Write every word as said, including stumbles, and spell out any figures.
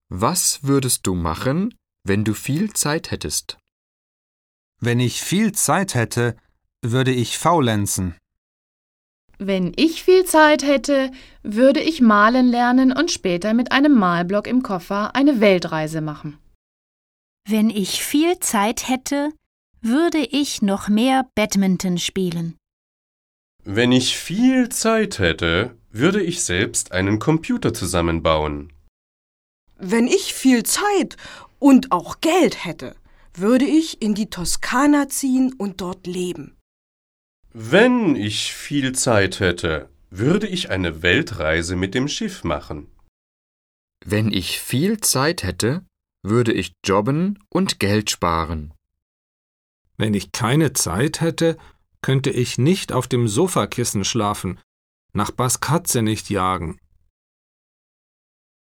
Was würdest du machen, wenn du viel Zeit hättest? Wenn ich viel Zeit hätte, würde ich faulenzen. Wenn ich viel Zeit hätte, würde ich malen lernen und später mit einem Malblock im Koffer eine Weltreise machen. Wenn ich viel Zeit hätte, würde ich noch mehr Badminton spielen. Wenn ich viel Zeit hätte, würde ich selbst einen Computer zusammenbauen. Wenn ich viel Zeit und auch Geld hätte, würde ich in die Toskana ziehen und dort leben. Wenn ich viel Zeit hätte, würde ich eine Weltreise mit dem Schiff machen. Wenn ich viel Zeit hätte, würde ich jobben und Geld sparen. Wenn ich keine Zeit hätte, könnte ich nicht auf dem Sofakissen schlafen, Nachbars Katze nicht jagen